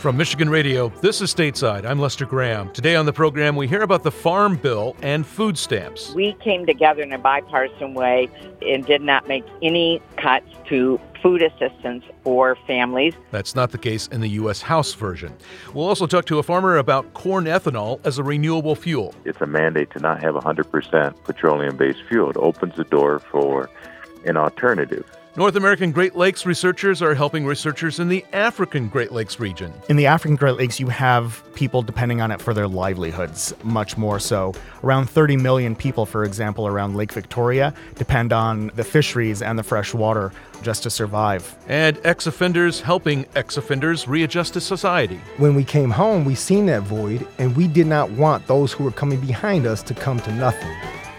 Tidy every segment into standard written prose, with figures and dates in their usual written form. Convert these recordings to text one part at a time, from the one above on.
From Michigan Radio, this is Stateside. I'm Lester Graham. Today on the program, we hear about the Farm Bill and food stamps. We came together in a bipartisan way and did not make any cuts to food assistance for families. That's not the case in the U.S. House version. We'll also talk to a farmer about corn ethanol as a renewable fuel. It's a mandate to not have 100% petroleum-based fuel. It opens the door for an alternative. North American Great Lakes researchers are helping researchers in the African Great Lakes region. In the African Great Lakes, you have people depending on it for their livelihoods, much more so. Around 30 million people, for example, around Lake Victoria depend on the fisheries and the fresh water just to survive. And ex-offenders helping ex-offenders readjust to society. When we came home, we seen that void, and we did not want those who were coming behind us to come to nothing.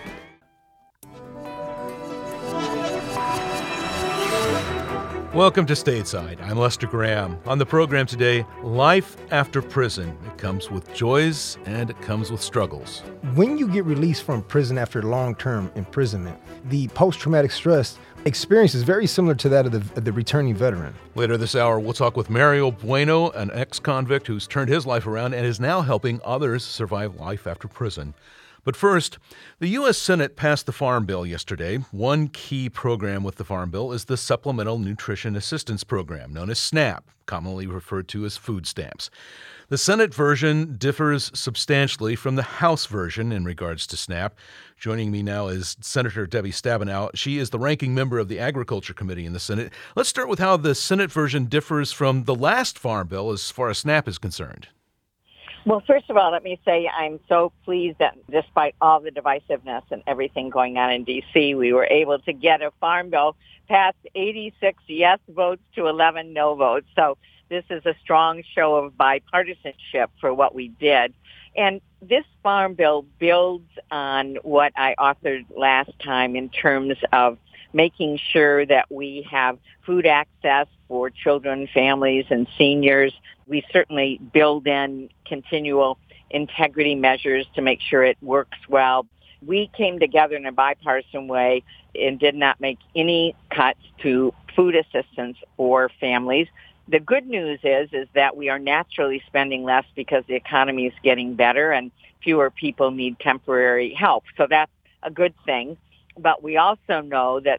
Welcome to Stateside. I'm Lester Graham. On the program today, life after prison. It comes with joys and it comes with struggles. When you get released from prison after long-term imprisonment, the post-traumatic stress experience is very similar to that of the returning veteran. Later this hour, we'll talk with Mario Bueno, an ex-convict who's turned his life around and is now helping others survive life after prison. But first, the U.S. Senate passed the Farm Bill yesterday. One key program with the Farm Bill is the Supplemental Nutrition Assistance Program, known as SNAP, commonly referred to as food stamps. The Senate version differs substantially from the House version in regards to SNAP. Joining me now is Senator Debbie Stabenow. She is the ranking member of the Agriculture Committee in the Senate. Let's start with how the Senate version differs from the last Farm Bill as far as SNAP is concerned. Well, first of all, let me say I'm so pleased that despite all the divisiveness and everything going on in D.C., we were able to get a farm bill past 86 yes votes to 11 no votes. So this is a strong show of bipartisanship for what we did. And this farm bill builds on what I authored last time in terms of making sure that we have food access for children, families, and seniors. We certainly build in continual integrity measures to make sure it works well. We came together in a bipartisan way and did not make any cuts to food assistance for families. The good news is that we are naturally spending less because the economy is getting better and fewer people need temporary help. So that's a good thing. But we also know that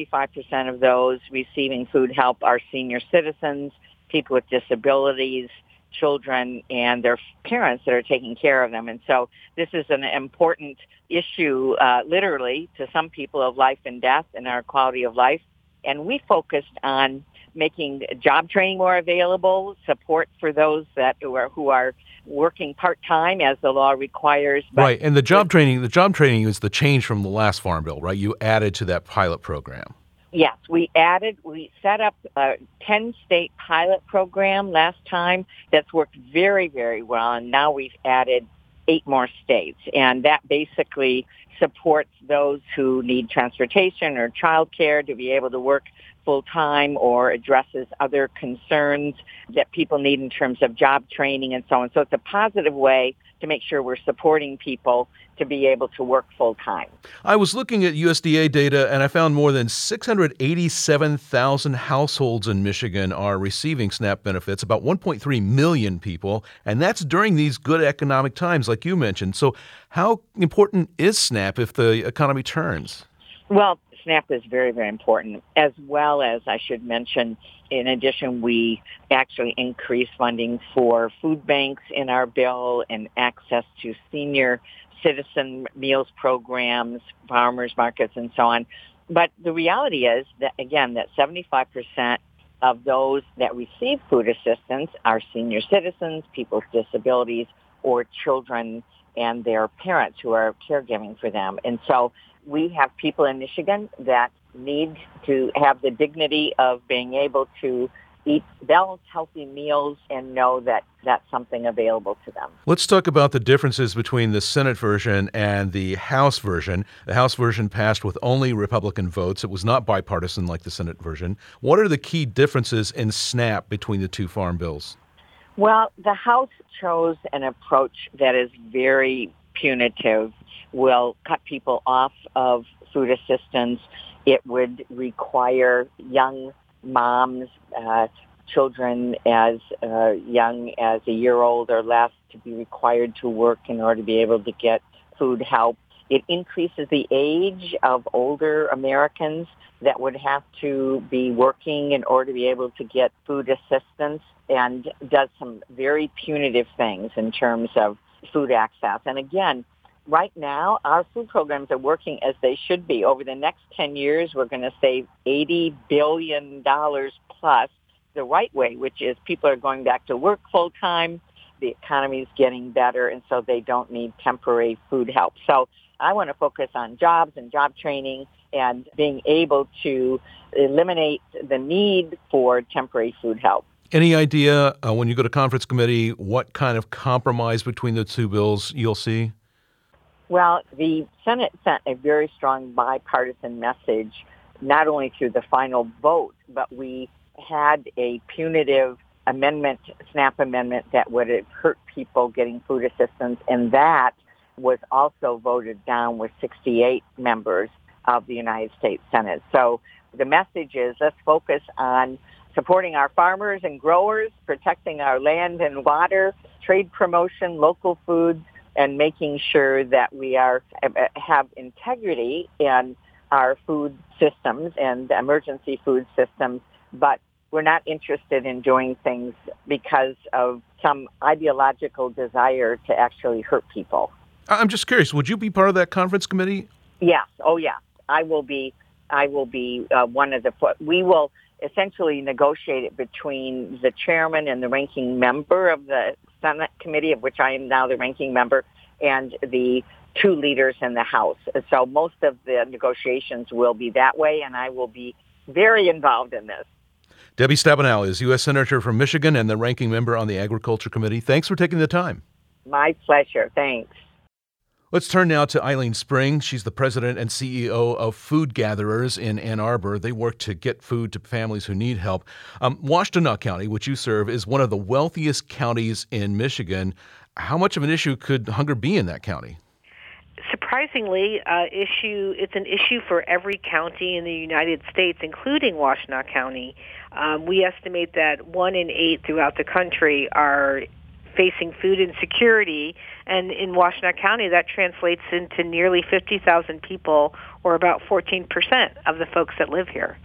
75% of those receiving food help are senior citizens, people with disabilities, children, and their parents that are taking care of them. And so this is an important issue, literally, to some people of life and death and our quality of life. And we focused on making job training more available, support for those who are working part-time as the law requires. Right, and the job training is the change from the last Farm Bill, right? You added to that pilot program. Yes, we set up a 10-state pilot program last time that's worked very, very well, and now we've added 8 more states, and that basically supports those who need transportation or childcare to be able to work full-time or addresses other concerns that people need in terms of job training and so on. So it's a positive way to make sure we're supporting people to be able to work full-time. I was looking at USDA data, and I found more than 687,000 households in Michigan are receiving SNAP benefits, about 1.3 million people, and that's during these good economic times, like you mentioned. So how important is SNAP if the economy turns? Well, SNAP is very, very important, as well as, I should mention, in addition, we actually increased funding for food banks in our bill and access to senior citizen meals programs, farmers markets, and so on. But the reality is that, again, that 75% of those that receive food assistance are senior citizens, people with disabilities, or children and their parents who are caregiving for them. And so we have people in Michigan that need to have the dignity of being able to eat balanced, healthy meals and know that that's something available to them. Let's talk about the differences between the Senate version and the House version. The House version passed with only Republican votes. It was not bipartisan like the Senate version. What are the key differences in SNAP between the two farm bills? Well, the House chose an approach that is very punitive, will cut people off of food assistance. It would require young moms children as young as a year old or less to be required to work in order to be able to get food help. It increases the age of older Americans that would have to be working in order to be able to get food assistance, and does some very punitive things in terms of food access. And again, right now, our food programs are working as they should be. Over the next 10 years, we're going to save $80 billion plus the right way, which is people are going back to work full time, the economy is getting better, and so they don't need temporary food help. So I want to focus on jobs and job training and being able to eliminate the need for temporary food help. Any idea when you go to conference committee what kind of compromise between the two bills you'll see? Well, the Senate sent a very strong bipartisan message, not only through the final vote, but we had a punitive amendment, SNAP amendment, that would have hurt people getting food assistance, and that was also voted down with 68 members of the United States Senate. So the message is, let's focus on supporting our farmers and growers, protecting our land and water, trade promotion, local foods, and making sure that we have integrity in our food systems and emergency food systems, but we're not interested in doing things because of some ideological desire to actually hurt people. I'm just curious, would you be part of that conference committee? Yes. Oh, yes. I will be one of the. We will essentially negotiate it between the chairman and the ranking member of the Senate committee, of which I am now the ranking member, and the two leaders in the House. So most of the negotiations will be that way, and I will be very involved in this. Debbie Stabenow is U.S. Senator from Michigan and the ranking member on the Agriculture Committee. Thanks for taking the time. My pleasure. Thanks. Let's turn now to Eileen Spring. She's the president and CEO of Food Gatherers in Ann Arbor. They work to get food to families who need help. Washtenaw County, which you serve, is one of the wealthiest counties in Michigan. How much of an issue could hunger be in that county? Surprisingly, it's an issue for every county in the United States, including Washtenaw County. We estimate that 1 in 8 throughout the country are facing food insecurity, and in Washtenaw County, that translates into nearly 50,000 people, or about 14% of the folks that live here.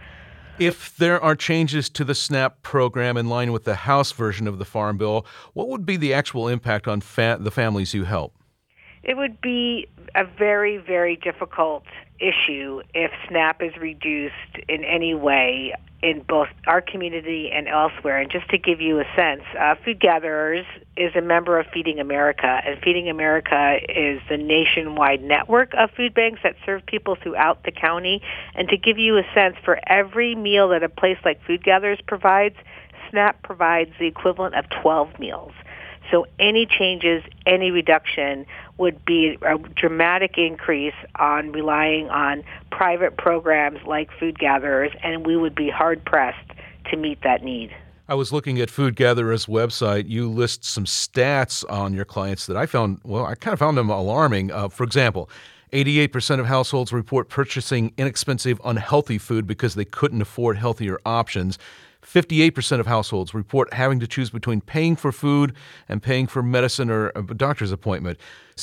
If there are changes to the SNAP program in line with the House version of the Farm Bill, what would be the actual impact on the families you help? It would be a very, very difficult issue if SNAP is reduced in any way in both our community and elsewhere. And just to give you a sense, Food Gatherers is a member of Feeding America, and Feeding America is the nationwide network of food banks that serve people throughout the county. And to give you a sense, for every meal that a place like Food Gatherers provides, SNAP provides the equivalent of 12 meals. So any changes, any reduction would be a dramatic increase on relying on private programs like Food Gatherers, and we would be hard-pressed to meet that need. I was looking at Food Gatherers' website. You list some stats on your clients that I kind of found them alarming. For example, 88% of households report purchasing inexpensive, unhealthy food because they couldn't afford healthier options. 58% of households report having to choose between paying for food and paying for medicine or a doctor's appointment.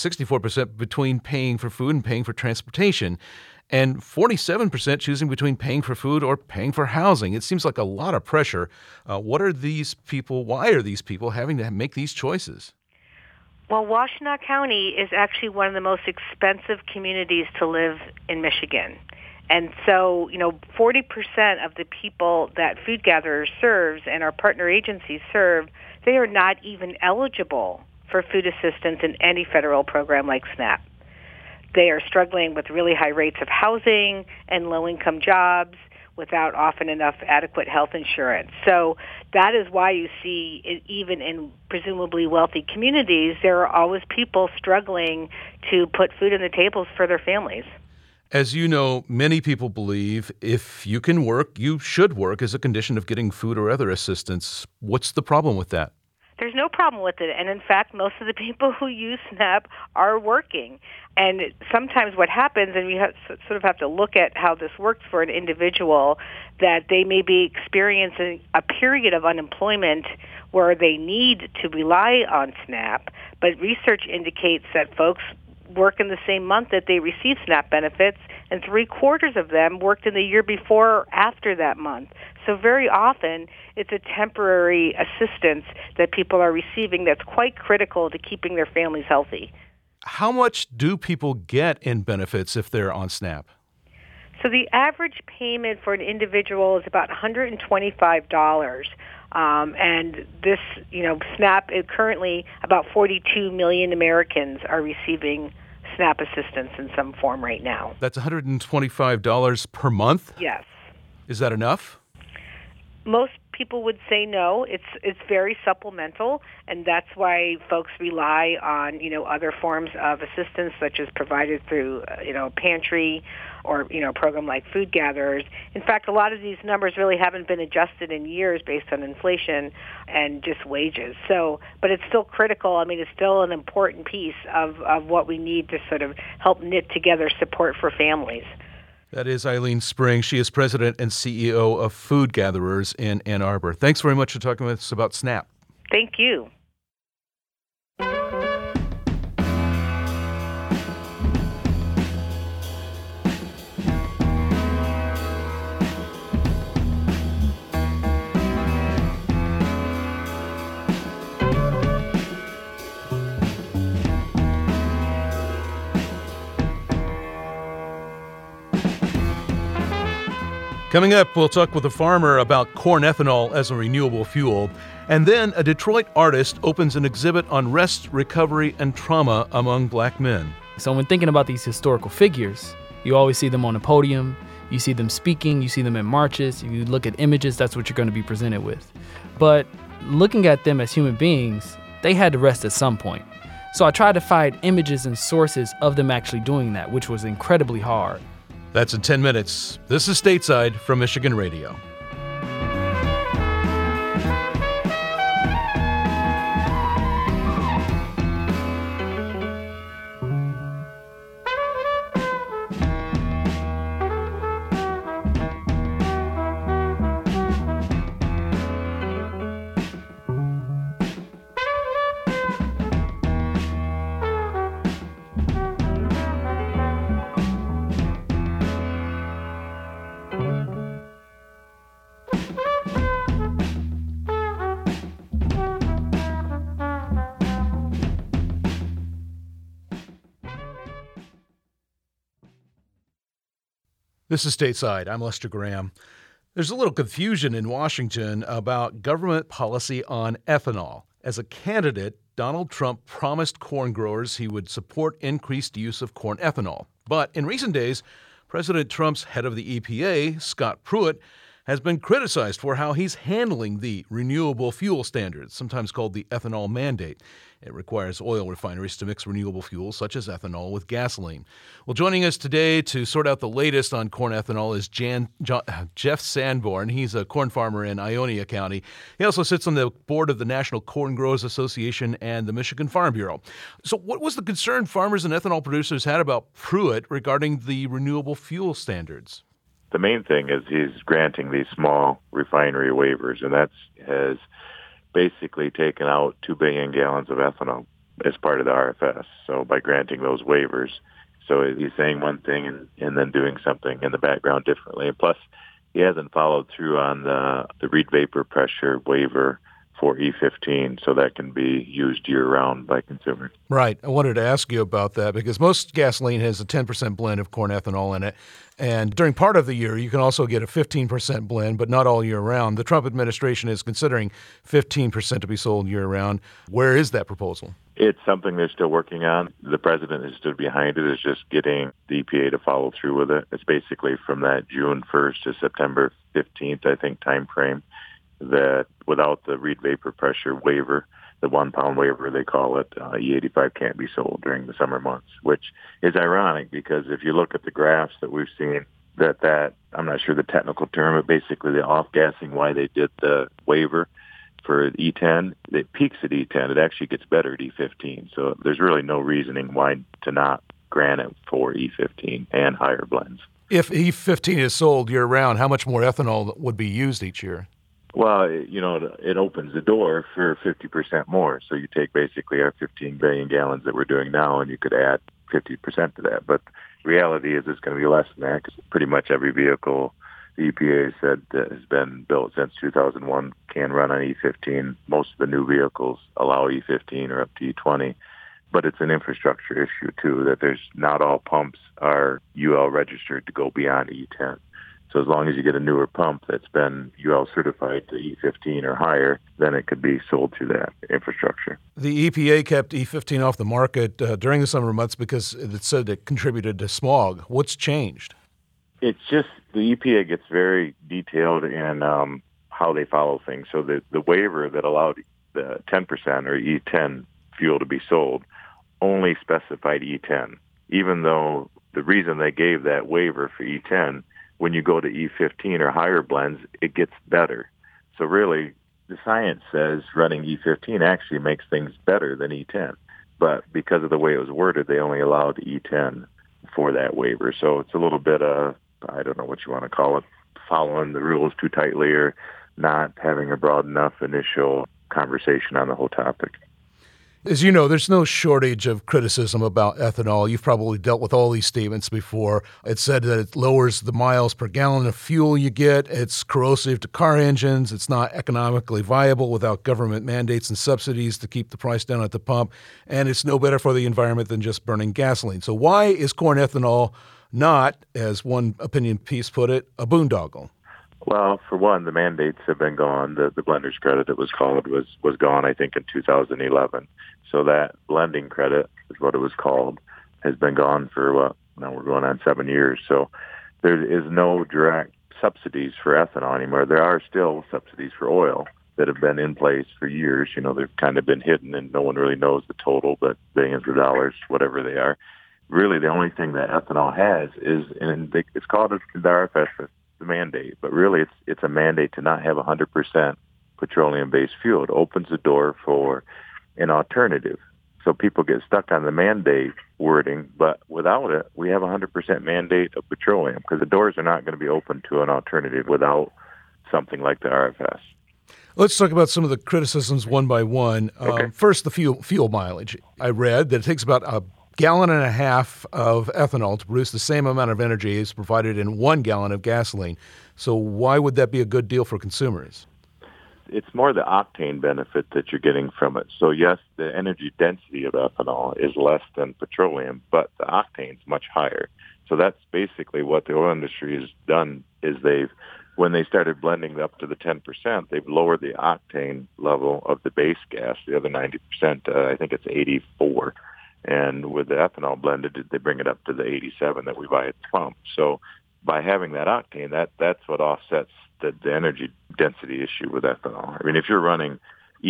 64% between paying for food and paying for transportation. And 47% choosing between paying for food or paying for housing. It seems like a lot of pressure. Why are these people having to make these choices? Well, Washtenaw County is actually one of the most expensive communities to live in Michigan. And so, 40% of the people that Food Gatherers serves and our partner agencies serve, they are not even eligible for food assistance in any federal program like SNAP. They are struggling with really high rates of housing and low-income jobs without often enough adequate health insurance. So that is why you see, even in presumably wealthy communities, there are always people struggling to put food on the tables for their families. As you know, many people believe if you can work, you should work as a condition of getting food or other assistance. What's the problem with that? There's no problem with it. And in fact, most of the people who use SNAP are working. And sometimes what happens, and we sort of have to look at how this works for an individual, that they may be experiencing a period of unemployment where they need to rely on SNAP. But research indicates that folks work in the same month that they receive SNAP benefits, and 3/4 of them worked in the year before or after that month. So very often, it's a temporary assistance that people are receiving that's quite critical to keeping their families healthy. How much do people get in benefits if they're on SNAP? So the average payment for an individual is about $125. And this, SNAP, currently about 42 million Americans are receiving SNAP assistance in some form right now. That's $125 per month? Yes. Is that enough? Most people would say no. It's very supplemental, and that's why folks rely on other forms of assistance, such as provided through a pantry or a program like Food Gatherers. In fact, a lot of these numbers really haven't been adjusted in years based on inflation and just wages. So, but it's still critical. I mean, it's still an important piece of what we need to sort of help knit together support for families. That is Eileen Spring. She is president and CEO of Food Gatherers in Ann Arbor. Thanks very much for talking with us about SNAP. Thank you. Coming up, we'll talk with a farmer about corn ethanol as a renewable fuel. And then a Detroit artist opens an exhibit on rest, recovery, and trauma among black men. So when thinking about these historical figures, you always see them on a podium, you see them speaking, you see them in marches, you look at images, that's what you're going to be presented with. But looking at them as human beings, they had to rest at some point. So I tried to find images and sources of them actually doing that, which was incredibly hard. That's in 10 minutes. This is Stateside from Michigan Radio. This is Stateside. I'm Lester Graham. There's a little confusion in Washington about government policy on ethanol. As a candidate, Donald Trump promised corn growers he would support increased use of corn ethanol. But in recent days, President Trump's head of the EPA, Scott Pruitt, has been criticized for how he's handling the renewable fuel standards, sometimes called the ethanol mandate. It requires oil refineries to mix renewable fuels such as ethanol with gasoline. Well, joining us today to sort out the latest on corn ethanol is Jeff Sanborn. He's a corn farmer in Ionia County. He also sits on the board of the National Corn Growers Association and the Michigan Farm Bureau. So what was the concern farmers and ethanol producers had about Pruitt regarding the renewable fuel standards? The main thing is he's granting these small refinery waivers, and that has basically taken out 2 billion gallons of ethanol as part of the RFS. So by granting those waivers, so he's saying one thing and then doing something in the background differently. And plus, he hasn't followed through on the reed vapor pressure waiver for E15, so that can be used year-round by consumers. Right. I wanted to ask you about that because most gasoline has a 10% blend of corn ethanol in it. And during part of the year, you can also get a 15% blend, but not all year round. The Trump administration is considering 15% to be sold year-round. Where is that proposal? It's something they're still working on. The president has stood behind it. It's just getting the EPA to follow through with it. It's basically from that June 1st to September 15th, I think, time frame, that without the reed vapor pressure waiver, the 1 pound waiver they call it, E85 can't be sold during the summer months, which is ironic because if you look at the graphs that we've seen, that I'm not sure the technical term, but basically the off-gassing, why they did the waiver for E10, it peaks at E10. It actually gets better at E15. So there's really no reasoning why to not grant it for E15 and higher blends. If E15 is sold year-round, how much more ethanol would be used each year? Well, it opens the door for 50% more. So you take basically our 15 billion gallons that we're doing now, and you could add 50% to that. But the reality is it's going to be less than that, because pretty much every vehicle the EPA said that has been built since 2001 can run on E15. Most of the new vehicles allow E15 or up to E20. But it's an infrastructure issue, too, that there's not all pumps are UL registered to go beyond E10. So as long as you get a newer pump that's been UL certified to E15 or higher, then it could be sold through that infrastructure. The EPA kept E15 off the market during the summer months because it said it contributed to smog. What's changed? It's just the EPA gets very detailed in how they follow things. So the waiver that allowed the 10% or E10 fuel to be sold only specified E10, even though the reason they gave that waiver for E10, when you go to E15 or higher blends, it gets better. So really, the science says running E15 actually makes things better than E10. But because of the way it was worded, they only allowed E10 for that waiver. So it's a little bit of, I don't know what you want to call it, following the rules too tightly or not having a broad enough initial conversation on the whole topic. As you know, there's no shortage of criticism about ethanol. You've probably dealt with all these statements before. It said that it lowers the miles per gallon of fuel you get. It's corrosive to car engines. It's not economically viable without government mandates and subsidies to keep the price down at the pump. And it's no better for the environment than just burning gasoline. So why is corn ethanol not, as one opinion piece put it, a boondoggle? Well, for one, the mandates have been gone. The blender's credit, it was called, was gone, I think, in 2011. So that blending credit is what it was called, has been gone for, now we're going on 7 years. So there is no direct subsidies for ethanol anymore. There are still subsidies for oil that have been in place for years. They've kind of been hidden and no one really knows the total, but billions of dollars, whatever they are. Really, the only thing that ethanol has is, and it's called the RFS, the mandate, but really it's a mandate to not have 100% petroleum-based fuel. It opens the door for an alternative. So people get stuck on the mandate wording, but without it, we have 100% mandate of petroleum, because the doors are not going to be open to an alternative without something like the RFS. Let's talk about some of the criticisms one by one. Okay. First, the fuel mileage. I read that it takes about a gallon and a half of ethanol to produce the same amount of energy as provided in 1 gallon of gasoline. So why would that be a good deal for consumers? It's more the octane benefit that you're getting from it. So yes, the energy density of ethanol is less than petroleum, but the octane's much higher. So that's basically what the oil industry has done, is when they started blending up to the 10%, they've lowered the octane level of the base gas. The other 90%, I think it's 84. And with the ethanol blended, they bring it up to the 87 that we buy at the pump. So by having that octane, that's what offsets the energy density issue with ethanol. I mean, if you're running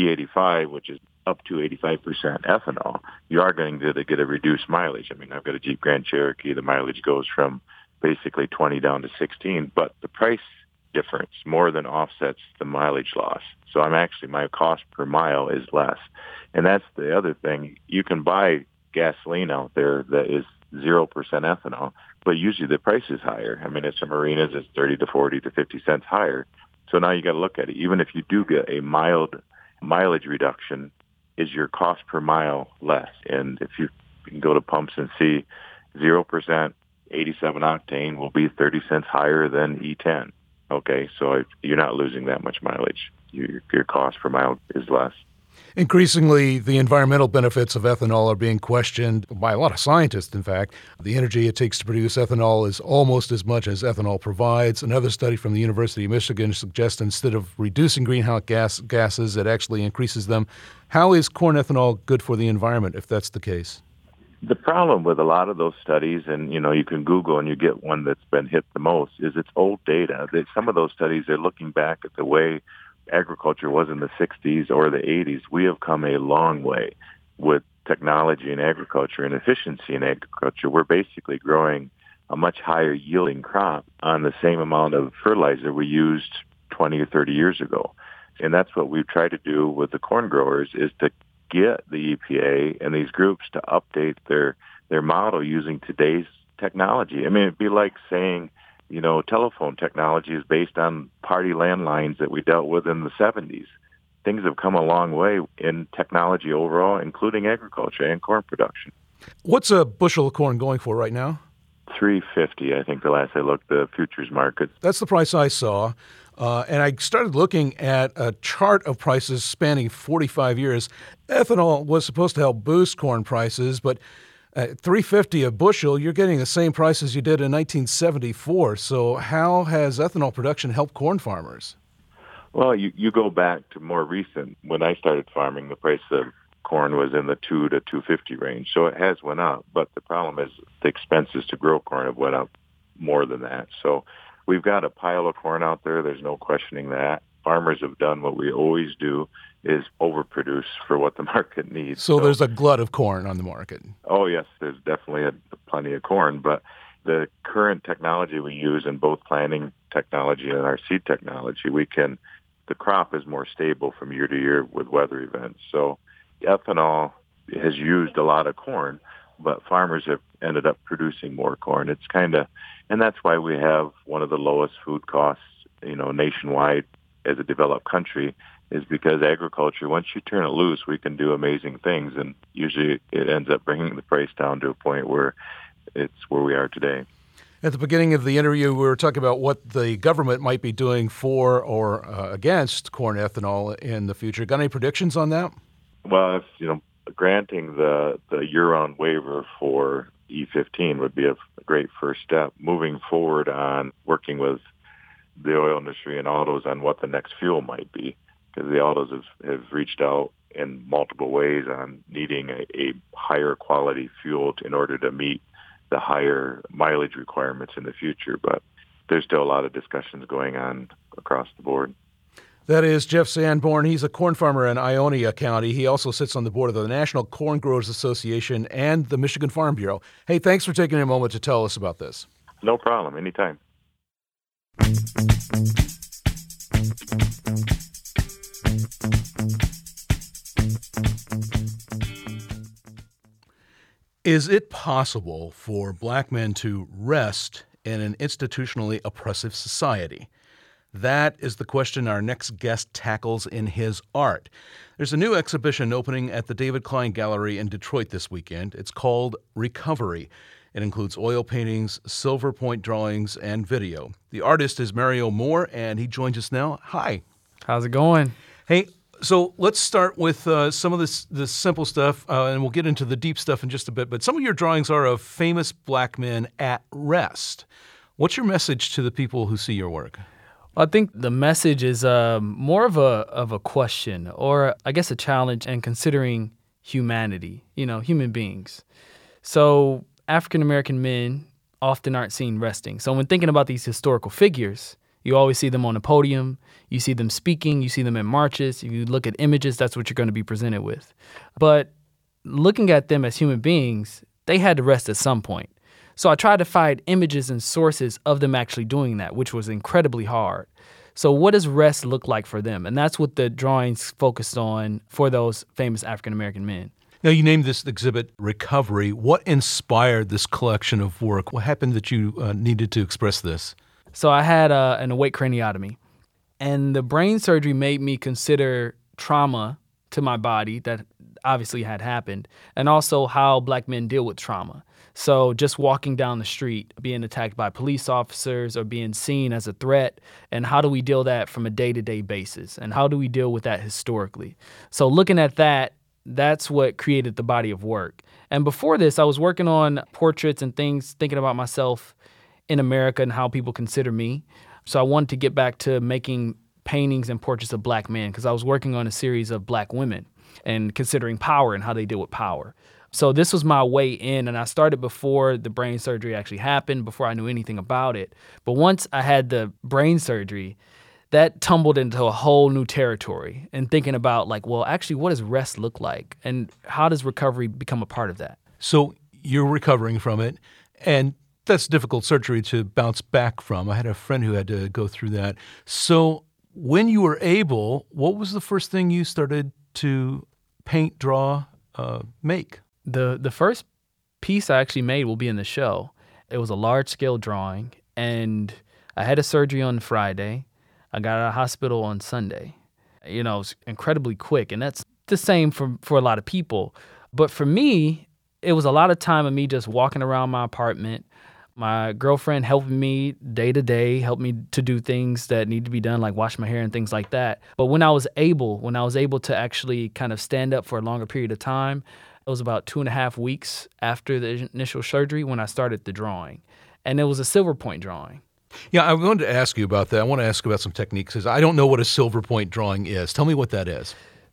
E85, which is up to 85% ethanol, you are going to get a reduced mileage. I mean, I've got a Jeep Grand Cherokee. The mileage goes from basically 20 down to 16, but the price difference more than offsets the mileage loss. So my cost per mile is less. And that's the other thing. You can buy gasoline out there that is 0% ethanol, but usually the price is higher. I mean, at some marinas, it's 30 to 40 to 50 cents higher. So now you got to look at it. Even if you do get a mild mileage reduction, is your cost per mile less? And if you can go to pumps and see 0%, 87 octane will be 30 cents higher than E10. Okay, so you're not losing that much mileage. Your cost per mile is less. Increasingly, the environmental benefits of ethanol are being questioned by a lot of scientists, in fact. The energy it takes to produce ethanol is almost as much as ethanol provides. Another study from the University of Michigan suggests instead of reducing greenhouse gases, it actually increases them. How is corn ethanol good for the environment, if that's the case? The problem with a lot of those studies, and you can Google and you get one that's been hit the most, is it's old data. Some of those studies are looking back at the way agriculture was in the 60s or the 80s. We have come a long way with technology in agriculture and efficiency in agriculture. We're basically growing a much higher yielding crop on the same amount of fertilizer we used 20 or 30 years ago. And that's what we've tried to do with the corn growers, is to get the EPA and these groups to update their model using today's technology. I mean, it'd be like saying, telephone technology is based on party landlines that we dealt with in the 70s. Things have come a long way in technology overall, including agriculture and corn production. What's a bushel of corn going for right now? $3.50, I think the last I looked, the futures market. That's the price I saw. And I started looking at a chart of prices spanning 45 years. Ethanol was supposed to help boost corn prices, but at $3.50 a bushel, you're getting the same price as you did in 1974. So how has ethanol production helped corn farmers? Well, you go back to more recent. When I started farming, the price of corn was in the $2 to $2.50 range. So it has went up, but the problem is the expenses to grow corn have went up more than that. So we've got a pile of corn out there. There's no questioning that. Farmers have done what we always do, is overproduce for what the market needs. So there's a glut of corn on the market. Oh, yes, there's definitely plenty of corn. But the current technology we use in both planting technology and our seed technology, the crop is more stable from year to year with weather events. So ethanol has used a lot of corn, but farmers have ended up producing more corn. And that's why we have one of the lowest food costs, nationwide as a developed country, is because agriculture, once you turn it loose, we can do amazing things. And usually it ends up bringing the price down to a point where it's where we are today. At the beginning of the interview, we were talking about what the government might be doing for or against corn ethanol in the future. Got any predictions on that? Well, granting the year-round waiver for E15 would be a great first step. Moving forward on working with the oil industry and autos on what the next fuel might be, because the autos have reached out in multiple ways on needing a higher quality fuel in order to meet the higher mileage requirements in the future. But there's still a lot of discussions going on across the board. That is Jeff Sanborn. He's a corn farmer in Ionia County. He also sits on the board of the National Corn Growers Association and the Michigan Farm Bureau. Hey, thanks for taking a moment to tell us about this. No problem. Anytime. Is it possible for black men to rest in an institutionally oppressive society? That is the question our next guest tackles in his art. There's a new exhibition opening at the David Klein Gallery in Detroit this weekend. It's called Recovery. It includes oil paintings, silver point drawings, and video. The artist is Mario Moore, and he joins us now. Hi. How's it going? Hey, so let's start with some of this simple stuff, and we'll get into the deep stuff in just a bit. But some of your drawings are of famous black men at rest. What's your message to the people who see your work? I think the message is more of a question, or I guess a challenge, and considering humanity, human beings. So African-American men often aren't seen resting. So when thinking about these historical figures, you always see them on a podium, you see them speaking, you see them in marches. If you look at images, that's what you're going to be presented with. But looking at them as human beings, they had to rest at some point. So I tried to find images and sources of them actually doing that, which was incredibly hard. So what does rest look like for them? And that's what the drawings focused on for those famous African-American men. Now, you named this exhibit Recovery. What inspired this collection of work? What happened that you needed to express this? So I had an awake craniotomy, and the brain surgery made me consider trauma to my body that obviously had happened, and also how black men deal with trauma. So just walking down the street, being attacked by police officers or being seen as a threat, and how do we deal that from a day-to-day basis, and how do we deal with that historically? So looking at that, that's what created the body of work. And before this, I was working on portraits and things, thinking about myself in America and how people consider me. So I wanted to get back to making paintings and portraits of black men because I was working on a series of black women and considering power and how they deal with power. So this was my way in, and I started before the brain surgery actually happened, before I knew anything about it. But once I had the brain surgery, that tumbled into a whole new territory and thinking about actually, what does rest look like? And how does recovery become a part of that? So you're recovering from it, and that's difficult surgery to bounce back from. I had a friend who had to go through that. So when you were able, what was the first thing you started to paint, draw, make? The first piece I actually made will be in the show. It was a large-scale drawing, and I had a surgery on Friday. I got out of hospital on Sunday. It was incredibly quick, and that's the same for a lot of people. But for me, it was a lot of time of me just walking around my apartment, my girlfriend helping me day to day, helped me to do things that need to be done, like wash my hair and things like that. But when I was able to actually kind of stand up for a longer period of time, it was about 2.5 weeks after the initial surgery when I started the drawing. And it was a silver point drawing. Yeah, I wanted to ask you about that. I want to ask about some techniques, because I don't know what a silver point drawing is. Tell me what that is.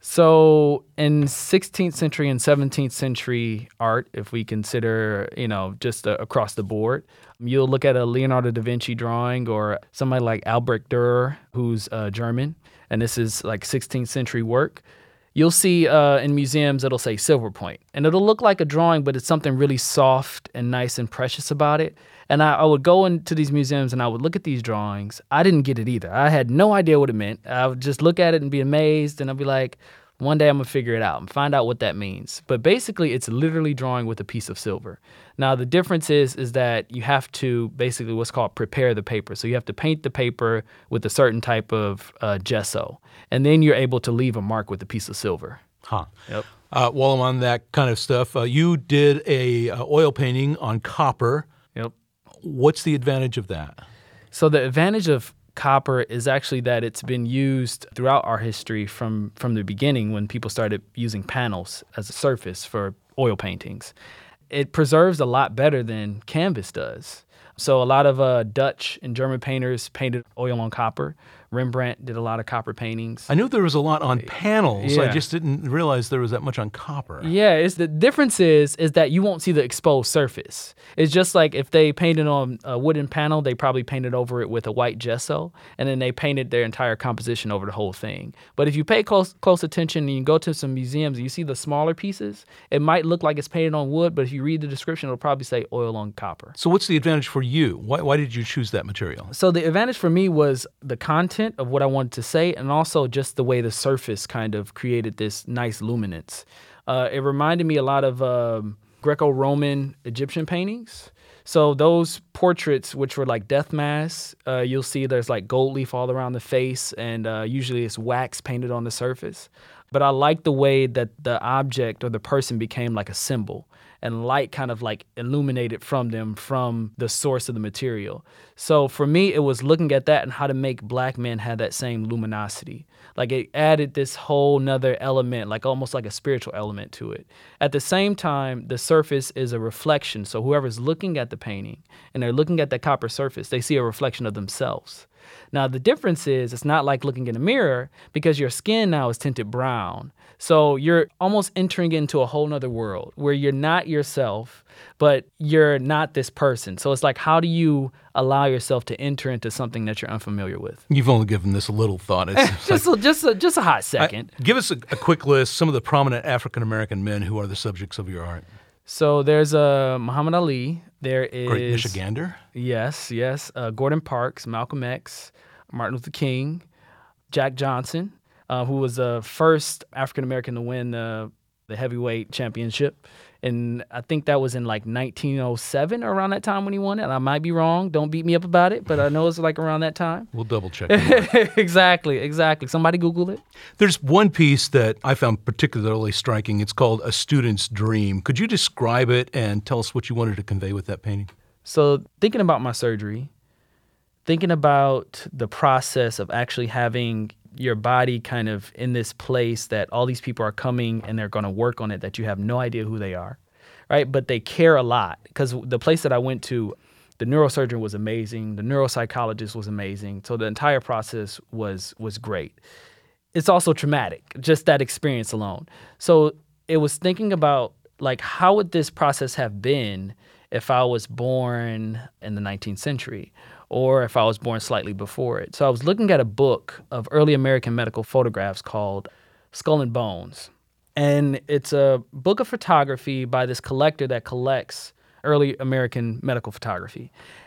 So in 16th century and 17th century art, if we consider, just across the board, you'll look at a Leonardo da Vinci drawing or somebody like Albrecht Dürer, who's German, and this is like 16th century work. You'll see in museums, it'll say silver point, and it'll look like a drawing, but it's something really soft and nice and precious about it. And I would go into these museums and I would look at these drawings. I didn't get it either. I had no idea what it meant. I would just look at it and be amazed, and I'd be like, one day I'm going to figure it out and find out what that means. But basically, it's literally drawing with a piece of silver. Now, the difference is that you have to basically what's called prepare the paper. So you have to paint the paper with a certain type of gesso, and then you're able to leave a mark with a piece of silver. Huh. Yep. While I'm on that kind of stuff, you did a oil painting on copper. Yep. What's the advantage of that? So the advantage of copper is actually that it's been used throughout our history from the beginning when people started using panels as a surface for oil paintings. It preserves a lot better than canvas does. So a lot of Dutch and German painters painted oil on copper. Rembrandt did a lot of copper paintings. I knew there was a lot on panels. Yeah. I just didn't realize there was that much on copper. Yeah, the difference is that you won't see the exposed surface. It's just like if they painted on a wooden panel, they probably painted over it with a white gesso, and then they painted their entire composition over the whole thing. But if you pay close attention and you go to some museums and you see the smaller pieces, it might look like it's painted on wood, but if you read the description, it'll probably say oil on copper. So what's the advantage for you? Why did you choose that material? So the advantage for me was the content of what I wanted to say, and also just the way the surface kind of created this nice luminance. It reminded me a lot of Greco-Roman Egyptian paintings. So those portraits, which were like death masks, you'll see there's like gold leaf all around the face, and usually it's wax painted on the surface. But I like the way that the object or the person became like a symbol, and light kind of like illuminated from them from the source of the material. So for me, it was looking at that and how to make black men have that same luminosity. Like it added this whole nother element, like almost like a spiritual element to it. At the same time, the surface is a reflection. So whoever's looking at the painting and they're looking at that copper surface, they see a reflection of themselves. Now, the difference is it's not like looking in a mirror because your skin now is tinted brown. So you're almost entering into a whole nother world where you're not yourself, but you're not this person. So it's like, how do you allow yourself to enter into something that you're unfamiliar with? You've only given this a little thought. It's just a hot second. Give us a quick list, some of the prominent African-American men who are the subjects of your art. So there's Muhammad Ali. There is Great Michigander. Yes. Gordon Parks, Malcolm X, Martin Luther King, Jack Johnson, who was the first African-American to win the heavyweight championship. And I think that was in like 1907 or around that time when he won it. And I might be wrong. Don't beat me up about it. But I know it's like around that time. We'll double check. Exactly. Somebody Google it. There's one piece that I found particularly striking. It's called A Student's Dream. Could you describe it and tell us what you wanted to convey with that painting? So thinking about my surgery, thinking about the process of actually having your body kind of in this place that all these people are coming and they're going to work on it, that you have no idea who they are, right? But they care a lot because the place that I went to, the neurosurgeon was amazing. The neuropsychologist was amazing. So the entire process was great. It's also traumatic, just that experience alone. So it was thinking about, like, how would this process have been if I was born in the 19th century? Or if I was born slightly before it. So I was looking at a book of early American medical photographs called Skull and Bones. And it's a book of photography by this collector that collects early American medical photography.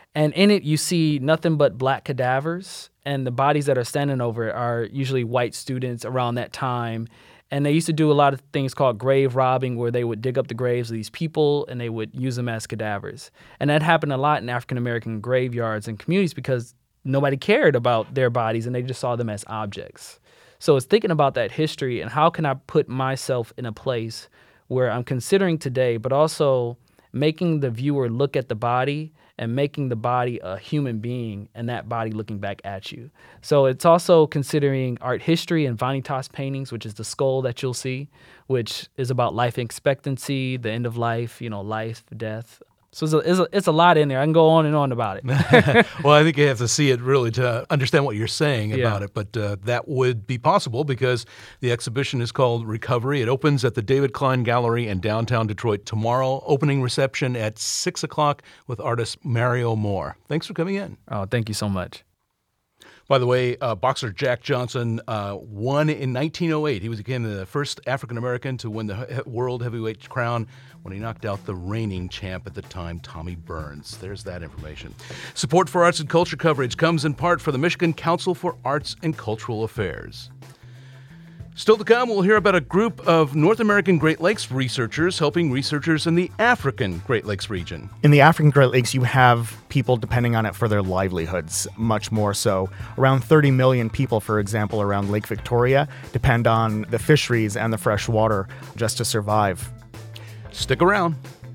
And in it, you see nothing but black cadavers, and the bodies that are standing over it are usually white students around that time. And they used to do a lot of things called grave robbing, where they would dig up the graves of these people and they would use them as cadavers. And that happened a lot in African-American graveyards and communities because nobody cared about their bodies and they just saw them as objects. So it's thinking about that history and how can I put myself in a place where I'm considering today, but also making the viewer look at the body and making the body a human being and that body looking back at you. So it's also considering art history and Vanitas paintings, which is the skull that you'll see, which is about life expectancy, the end of life, life, death. So it's a lot in there. I can go on and on about it. Well, I think you have to see it really to understand what you're saying about it. But that would be possible because the exhibition is called Recovery. It opens at the David Klein Gallery in downtown Detroit tomorrow. Opening reception at 6 o'clock with artist Mario Moore. Thanks for coming in. Oh, thank you so much. By the way, boxer Jack Johnson won in 1908. He became the first African-American to win the world heavyweight crown when he knocked out the reigning champ at the time, Tommy Burns. There's that information. Support for arts and culture coverage comes in part from the Michigan Council for Arts and Cultural Affairs. Still to come, we'll hear about a group of North American Great Lakes researchers helping researchers in the African Great Lakes region. In the African Great Lakes, you have people depending on it for their livelihoods, much more so. Around 30 million people, for example, around Lake Victoria depend on the fisheries and the fresh water just to survive. Stick around.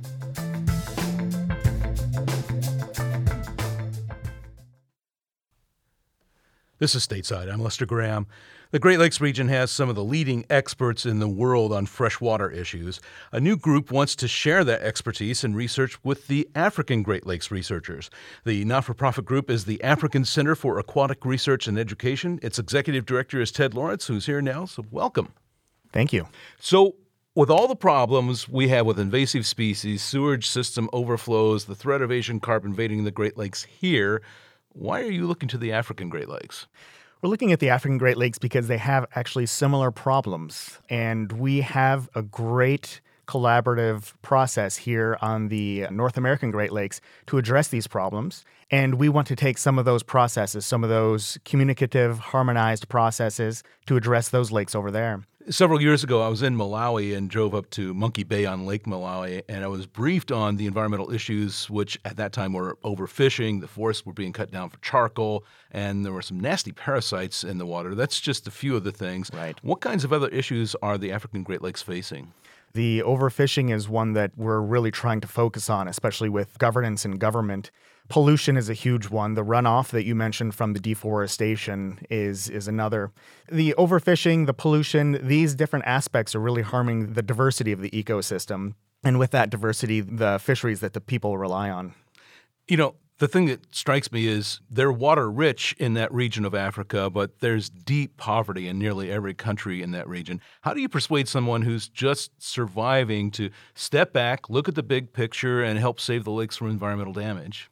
This is Stateside. I'm Lester Graham. The Great Lakes region has some of the leading experts in the world on freshwater issues. A new group wants to share that expertise and research with the African Great Lakes researchers. The not-for-profit group is the African Center for Aquatic Research and Education. Its executive director is Ted Lawrence, who's here now, so welcome. Thank you. So, with all the problems we have with invasive species, sewage system overflows, the threat of Asian carp invading the Great Lakes here, why are you looking to the African Great Lakes? We're looking at the African Great Lakes because they have actually similar problems, and we have a great collaborative process here on the North American Great Lakes to address these problems. And we want to take some of those processes, some of those communicative, harmonized processes to address those lakes over there. Several years ago, I was in Malawi and drove up to Monkey Bay on Lake Malawi, and I was briefed on the environmental issues, which at that time were overfishing, the forests were being cut down for charcoal, and there were some nasty parasites in the water. That's just a few of the things. Right. What kinds of other issues are the African Great Lakes facing? The overfishing is one that we're really trying to focus on, especially with governance and government. Pollution is a huge one. The runoff that you mentioned from the deforestation is another. The overfishing, the pollution, these different aspects are really harming the diversity of the ecosystem. And with that diversity, the fisheries that the people rely on. You know, the thing that strikes me is they're water rich in that region of Africa, but there's deep poverty in nearly every country in that region. How do you persuade someone who's just surviving to step back, look at the big picture, and help save the lakes from environmental damage?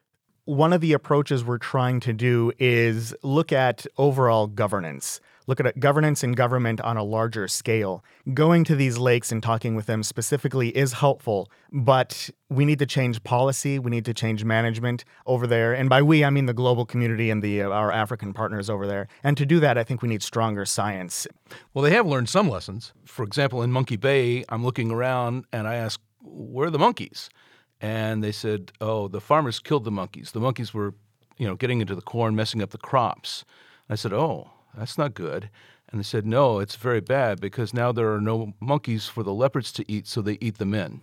One of the approaches we're trying to do is look at overall governance. Look at governance and government on a larger scale. Going to these lakes and talking with them specifically is helpful, but we need to change policy. We need to change management over there. And by we, I mean the global community and our African partners over there. And to do that, I think we need stronger science. Well, they have learned some lessons. For example, in Monkey Bay, I'm looking around and I ask, where are the monkeys? And they said, oh, the farmers killed the monkeys. The monkeys were, getting into the corn, messing up the crops. I said, oh, that's not good. And they said, no, it's very bad because now there are no monkeys for the leopards to eat, so they eat the men.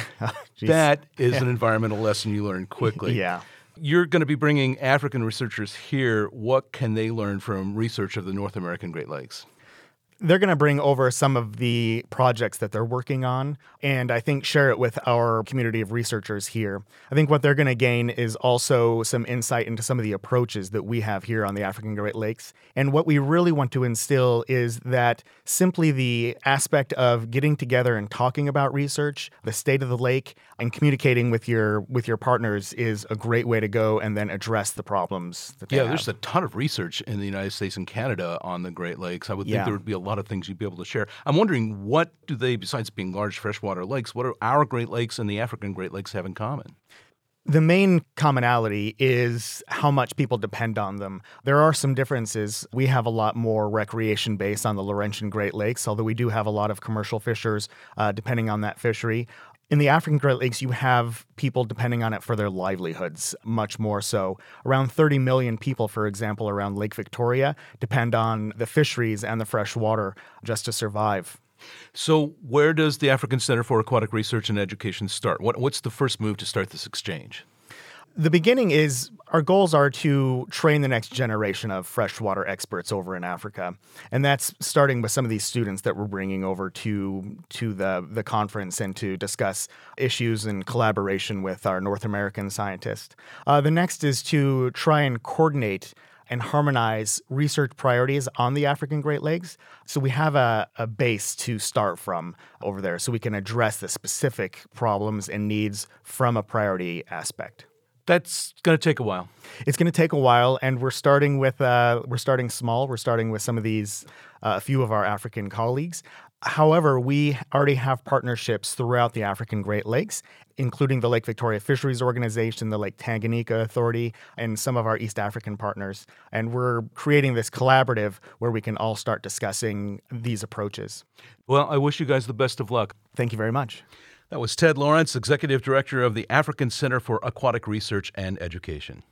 That is an environmental lesson you learn quickly. Yeah. You're going to be bringing African researchers here. What can they learn from research of the North American Great Lakes? They're going to bring over some of the projects that they're working on and I think share it with our community of researchers here. I think what they're going to gain is also some insight into some of the approaches that we have here on the African Great Lakes. And what we really want to instill is that simply the aspect of getting together and talking about research, the state of the lake, and communicating with your partners is a great way to go and then address the problems that they have. There's a ton of research in the United States and Canada on the Great Lakes. I would think there would be a lot of things you'd be able to share. I'm wondering, what do they, besides being large freshwater lakes, what do our Great Lakes and the African Great Lakes have in common? The main commonality is how much people depend on them. There are some differences. We have a lot more recreation based on the Laurentian Great Lakes, although we do have a lot of commercial fishers depending on that fishery. In the African Great Lakes, you have people depending on it for their livelihoods, much more so. Around 30 million people, for example, around Lake Victoria depend on the fisheries and the fresh water just to survive. So where does the African Center for Aquatic Research and Education start? What's the first move to start this exchange? The beginning is our goals are to train the next generation of freshwater experts over in Africa. And that's starting with some of these students that we're bringing over to the conference and to discuss issues in collaboration with our North American scientists. The next is to try and coordinate and harmonize research priorities on the African Great Lakes. So we have a base to start from over there so we can address the specific problems and needs from a priority aspect. That's going to take a while. It's going to take a while, and we're starting small. We're starting with some of these, a few of our African colleagues. However, we already have partnerships throughout the African Great Lakes, including the Lake Victoria Fisheries Organization, the Lake Tanganyika Authority, and some of our East African partners. And we're creating this collaborative where we can all start discussing these approaches. Well, I wish you guys the best of luck. Thank you very much. That was Ted Lawrence, Executive Director of the African Center for Aquatic Research and Education.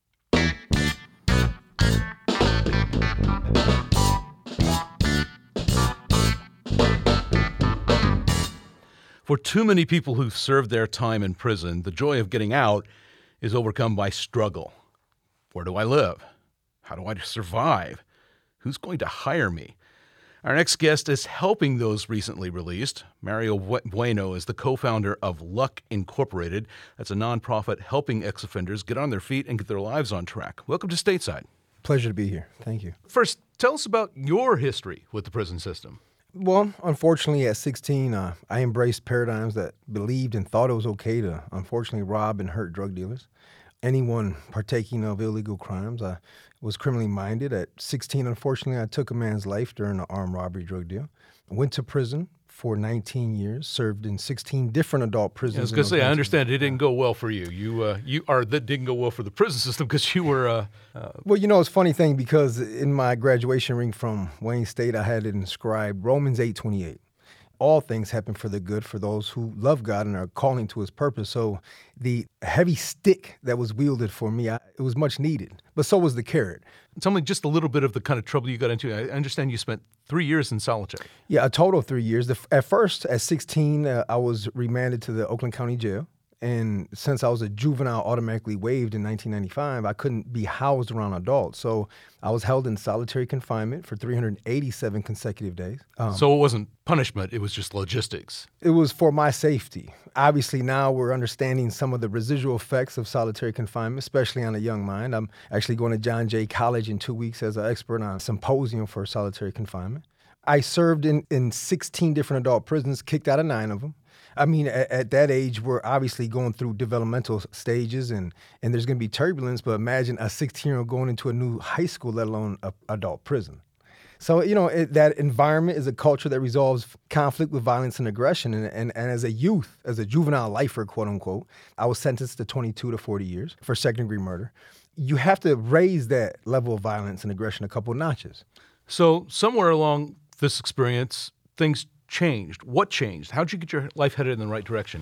For too many people who've served their time in prison, the joy of getting out is overcome by struggle. Where do I live? How do I survive? Who's going to hire me? Our next guest is helping those recently released. Mario Bueno is the co-founder of Luck Incorporated. That's a nonprofit helping ex-offenders get on their feet and get their lives on track. Welcome to Stateside. Pleasure to be here. Thank you. First, tell us about your history with the prison system. Well, unfortunately, at 16, I embraced paradigms that believed and thought it was okay to, unfortunately, rob and hurt drug dealers. Anyone partaking of illegal crimes. I was criminally minded. At 16, unfortunately, I took a man's life during an armed robbery drug deal. I went to prison for 19 years, served in 16 different adult prisons. I was going to say, I understand it didn't go well for you. That didn't go well for the prison system because you were... Well, it's a funny thing because in my graduation ring from Wayne State, I had it inscribed Romans 8:28. All things happen for the good for those who love God and are calling to his purpose. So the heavy stick that was wielded for me, it was much needed. But so was the carrot. Tell me just a little bit of the kind of trouble you got into. I understand you spent 3 years in solitary. Yeah, a total of 3 years. At first, at 16, I was remanded to the Oakland County Jail. And since I was a juvenile automatically waived in 1995, I couldn't be housed around adults. So I was held in solitary confinement for 387 consecutive days. So it wasn't punishment, it was just logistics. It was for my safety. Obviously, now we're understanding some of the residual effects of solitary confinement, especially on a young mind. I'm actually going to John Jay College in 2 weeks as an expert on a symposium for solitary confinement. I served in 16 different adult prisons, kicked out of 9 of them. I mean, at that age, we're obviously going through developmental stages and there's going to be turbulence, but imagine a 16-year-old going into a new high school, let alone an adult prison. So, that environment is a culture that resolves conflict with violence and aggression. And as a youth, as a juvenile lifer, quote unquote, I was sentenced to 22 to 40 years for second-degree murder. You have to raise that level of violence and aggression a couple of notches. So somewhere along this experience, things changed. What changed? How'd you get your life headed in the right direction?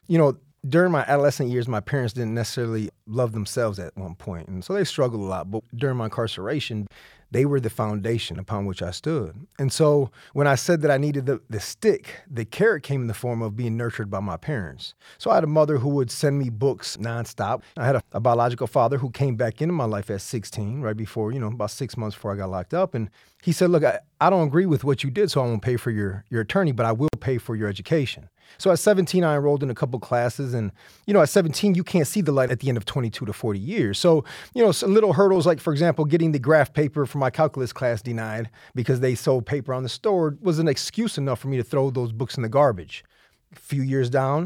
During my adolescent years, my parents didn't necessarily love themselves at one point, and so they struggled a lot. But during my incarceration, they were the foundation upon which I stood. And so when I said that I needed the stick, the carrot came in the form of being nurtured by my parents. So I had a mother who would send me books nonstop. I had a biological father who came back into my life at 16, right before, about 6 months before I got locked up. And he said, look, I don't agree with what you did, so I won't pay for your attorney, but I will pay for your education. So at 17, I enrolled in a couple classes. And, at 17, you can't see the light at the end of 22 to 40 years. So, some little hurdles like, for example, getting the graph paper for my calculus class denied because they sold paper on the store was an excuse enough for me to throw those books in the garbage. A few years down,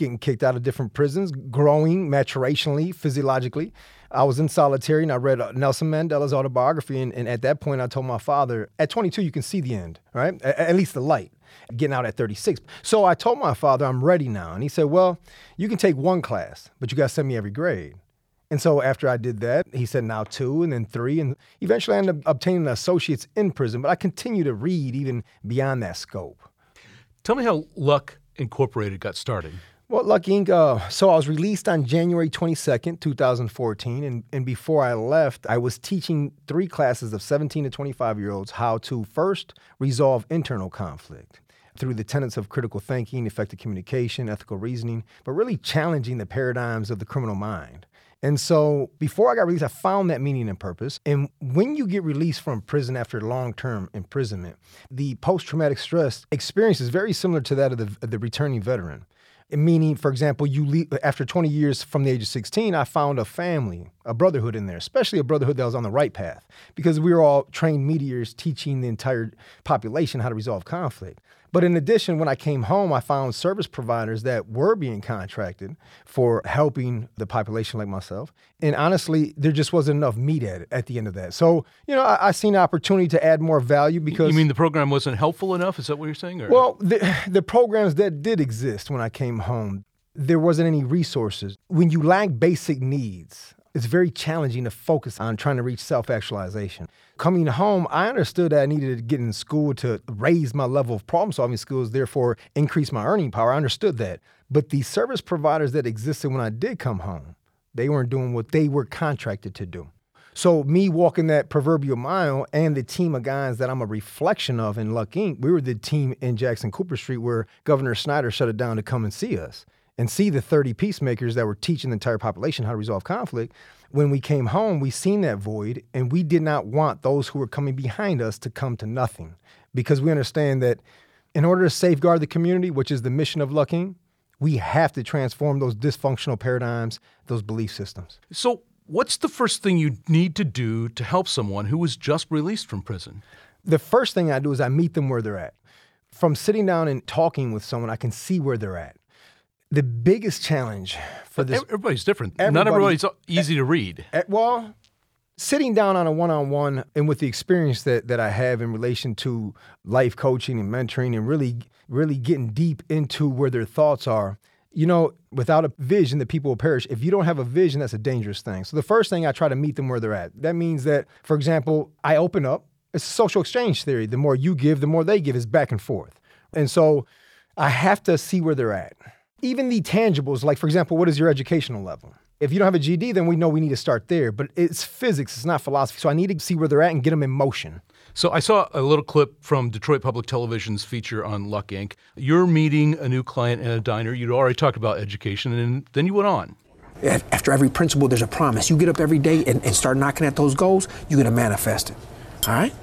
getting kicked out of different prisons, growing maturationally, physiologically. I was in solitary and I read Nelson Mandela's autobiography. And at that point, I told my father, at 22, you can see the end, right? At least the light, getting out at 36. So I told my father, I'm ready now. And he said, well, you can take one class, but you got to send me every grade. And so after I did that, he said now 2 and then 3. And eventually I ended up obtaining an associate's in prison. But I continue to read even beyond that scope. Tell me how Luck Incorporated got started. Well, Luck Inc., so I was released on January 22nd, 2014, and before I left, I was teaching 3 classes of 17 to 25-year-olds how to first resolve internal conflict through the tenets of critical thinking, effective communication, ethical reasoning, but really challenging the paradigms of the criminal mind. And so before I got released, I found that meaning and purpose. And when you get released from prison after long-term imprisonment, the post-traumatic stress experience is very similar to that of the returning veteran. Meaning, for example, you leave, after 20 years from the age of 16, I found a family, a brotherhood in there, especially a brotherhood that was on the right path, because we were all trained mediators teaching the entire population how to resolve conflict. But in addition, when I came home, I found service providers that were being contracted for helping the population like myself. And honestly, there just wasn't enough meat at the end of that. So, I seen an opportunity to add more value because... You mean the program wasn't helpful enough? Is that what you're saying? Or? Well, the programs that did exist when I came home, there wasn't any resources. When you lack basic needs, it's very challenging to focus on trying to reach self-actualization. Coming home, I understood that I needed to get in school to raise my level of problem-solving skills, therefore increase my earning power. I understood that. But the service providers that existed when I did come home, they weren't doing what they were contracted to do. So me walking that proverbial mile and the team of guys that I'm a reflection of in Luck Inc., we were the team in Jackson Cooper Street where Governor Snyder shut it down to come and see us and see the 30 peacemakers that were teaching the entire population how to resolve conflict. When we came home, we seen that void, and we did not want those who were coming behind us to come to nothing, because we understand that in order to safeguard the community, which is the mission of Luck Inc., we have to transform those dysfunctional paradigms, those belief systems. So what's the first thing you need to do to help someone who was just released from prison? The first thing I do is I meet them where they're at. From sitting down and talking with someone, I can see where they're at. The biggest challenge for this... Everybody's different. Not everybody's easy to read. Well, sitting down on a one-on-one and with the experience that I have in relation to life coaching and mentoring and really getting deep into where their thoughts are, without a vision, the people will perish. If you don't have a vision, that's a dangerous thing. So the first thing, I try to meet them where they're at. That means that, for example, I open up. It's social exchange theory. The more you give, the more they give. It's back and forth. And so I have to see where they're at. Even the tangibles, like, for example, what is your educational level? If you don't have a GED, then we know we need to start there. But it's physics, it's not philosophy. So I need to see where they're at and get them in motion. So I saw a little clip from Detroit Public Television's feature on Luck Inc. You're meeting a new client in a diner. You'd already talked about education, and then you went on. After every principle, there's a promise. You get up every day and start knocking at those goals, you're going to manifest it. All right?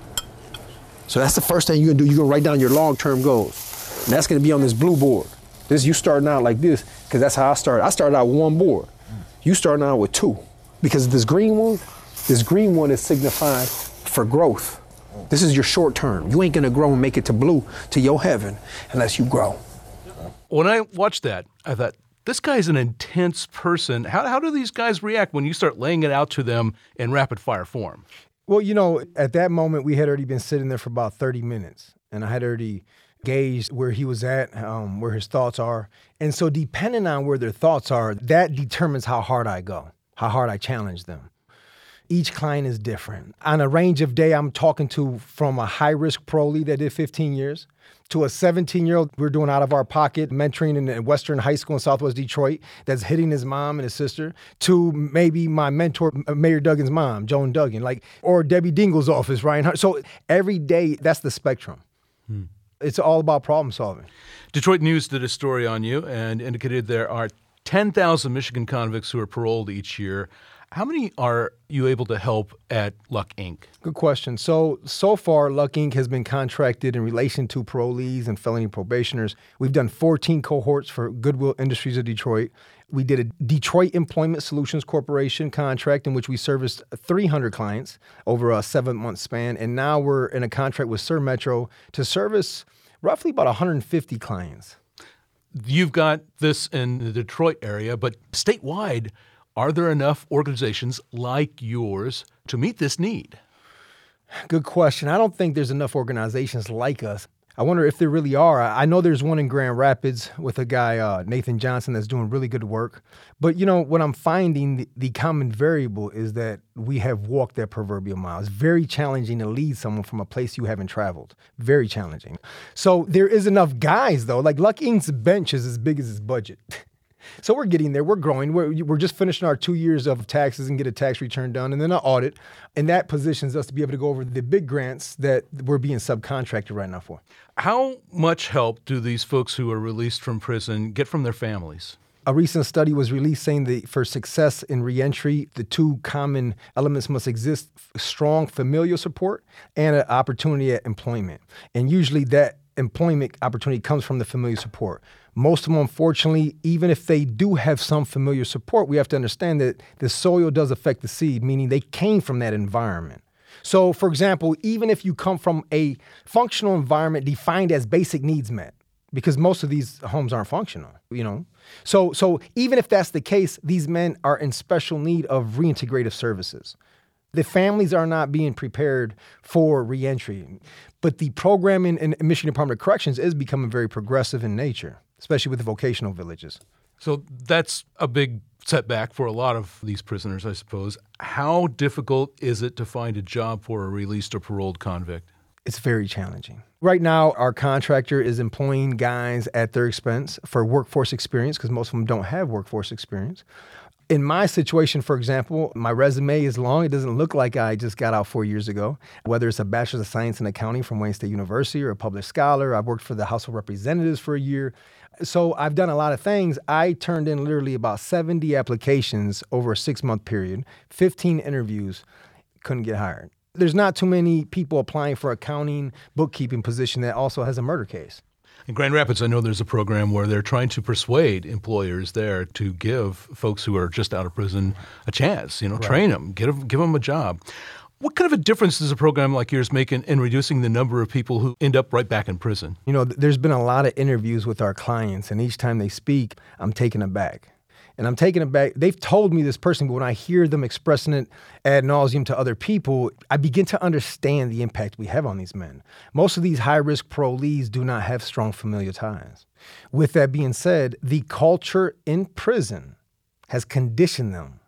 So that's the first thing you're going to do. You're going to write down your long-term goals. And that's going to be on this blue board. This, you starting out like this, because that's how I started. I started out with 1 board. You starting out with 2. Because this green one is signifying for growth. This is your short term. You ain't going to grow and make it to blue, to your heaven, unless you grow. When I watched that, I thought, this guy's an intense person. How do these guys react when you start laying it out to them in rapid fire form? Well, at that moment, we had already been sitting there for about 30 minutes, and I had already gauged where he was at, where his thoughts are. And so depending on where their thoughts are, that determines how hard I go, how hard I challenge them. Each client is different. On a range of day, I'm talking to from a high-risk parolee that did 15 years to a 17-year-old we're doing out of our pocket, mentoring in a Western high school in Southwest Detroit that's hitting his mom and his sister, to maybe my mentor, Mayor Duggan's mom, Joan Duggan, or Debbie Dingell's office, Ryan Hart. So every day, that's the spectrum. It's all about problem solving. Detroit News did a story on you and indicated there are 10,000 Michigan convicts who are paroled each year. How many are you able to help at Luck Inc.? Good question. So far, Luck Inc. has been contracted in relation to parolees and felony probationers. We've done 14 cohorts for Goodwill Industries of Detroit. We did a Detroit Employment Solutions Corporation contract in which we serviced 300 clients over a 7-month span. And now we're in a contract with Sur Metro to service roughly about 150 clients. You've got this in the Detroit area, but statewide, are there enough organizations like yours to meet this need? Good question. I don't think there's enough organizations like us. I wonder if there really are. I know there's one in Grand Rapids with a guy, Nathan Johnson, that's doing really good work. But, what I'm finding, the common variable is that we have walked that proverbial mile. It's very challenging to lead someone from a place you haven't traveled. Very challenging. So there is enough guys, though. Like Luck Inc.'s bench is as big as his budget. So we're getting there. We're growing. We're just finishing our 2 years of taxes and get a tax return done and then an audit. And that positions us to be able to go over the big grants that we're being subcontracted right now for. How much help do these folks who are released from prison get from their families? A recent study was released saying that for success in reentry, the two common elements must exist: strong familial support and an opportunity at employment. And usually that employment opportunity comes from the familiar support. Most of them, unfortunately, even if they do have some familiar support, we have to understand that the soil does affect the seed, meaning they came from that environment. So, for example, even if you come from a functional environment defined as basic needs met, because most of these homes aren't functional, So even if that's the case, these men are in special need of reintegrative services. The families are not being prepared for reentry. But the programming in Michigan Department of Corrections is becoming very progressive in nature, especially with the vocational villages. So that's a big setback for a lot of these prisoners, I suppose. How difficult is it to find a job for a released or paroled convict? It's very challenging. Right now, our contractor is employing guys at their expense for workforce experience because most of them don't have workforce experience. In my situation, for example, my resume is long. It doesn't look like I just got out 4 years ago. Whether it's a Bachelor's of Science in Accounting from Wayne State University or a published scholar, I've worked for the House of Representatives for a year. So I've done a lot of things. I turned in literally about 70 applications over a 6-month period, 15 interviews, couldn't get hired. There's not too many people applying for accounting, bookkeeping position that also has a murder case. In Grand Rapids, I know there's a program where they're trying to persuade employers there to give folks who are just out of prison a chance, Right. Train them, give them a job. What kind of a difference does a program like yours make in reducing the number of people who end up right back in prison? There's been a lot of interviews with our clients, and each time they speak, I'm taken aback. And I'm taken aback. They've told me this personally, but when I hear them expressing it ad nauseum to other people, I begin to understand the impact we have on these men. Most of these high-risk parolees do not have strong familial ties. With that being said, the culture in prison has conditioned them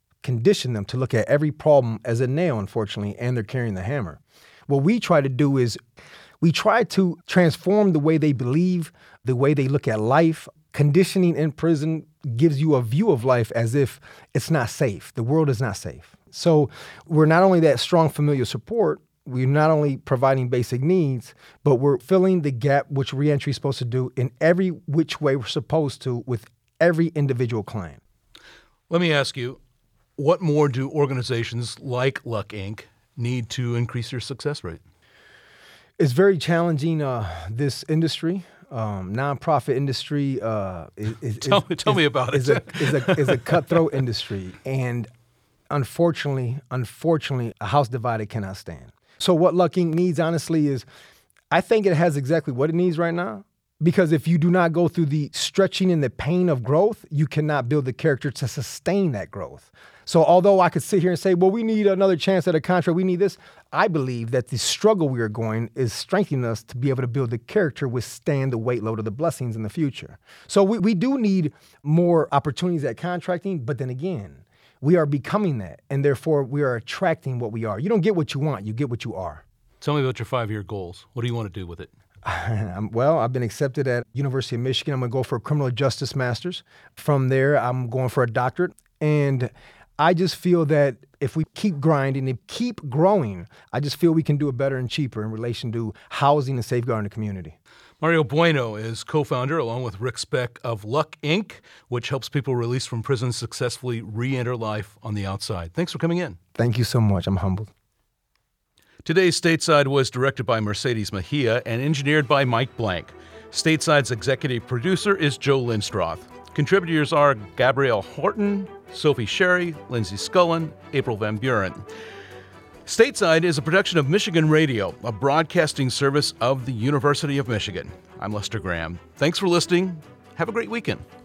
to look at every problem as a nail, unfortunately, and they're carrying the hammer. What we try to do is we try to transform the way they believe, the way they look at life. Conditioning in prison gives you a view of life as if it's not safe. The world is not safe. So we're not only that strong familial support, we're not only providing basic needs, but we're filling the gap which reentry is supposed to do in every which way we're supposed to with every individual client. Let me ask you, what more do organizations like Luck Inc. need to increase their success rate? It's very challenging, this industry. Nonprofit industry tell me about it. is a cutthroat industry, and unfortunately, a house divided cannot stand. So what Luck Inc. needs, honestly, is I think it has exactly what it needs right now. Because if you do not go through the stretching and the pain of growth, you cannot build the character to sustain that growth. So although I could sit here and say, well, we need another chance at a contract, we need this, I believe that the struggle we are going is strengthening us to be able to build the character, withstand the weight load of the blessings in the future. So we do need more opportunities at contracting, but then again, we are becoming that, and therefore we are attracting what we are. You don't get what you want, you get what you are. Tell me about your 5-year goals. What do you want to do with it? Well, I've been accepted at University of Michigan. I'm going to go for a criminal justice master's. From there, I'm going for a doctorate. And I just feel that if we keep grinding and keep growing, I just feel we can do it better and cheaper in relation to housing and safeguarding the community. Mario Bueno is co-founder, along with Rick Speck, of Luck Inc., which helps people released from prison successfully re-enter life on the outside. Thanks for coming in. Thank you so much. I'm humbled. Today's Stateside was directed by Mercedes Mejia and engineered by Mike Blank. Stateside's executive producer is Joe Lindstroth. Contributors are Gabrielle Horton, Sophie Sherry, Lindsay Scullen, April Van Buren. Stateside is a production of Michigan Radio, a broadcasting service of the University of Michigan. I'm Lester Graham. Thanks for listening. Have a great weekend.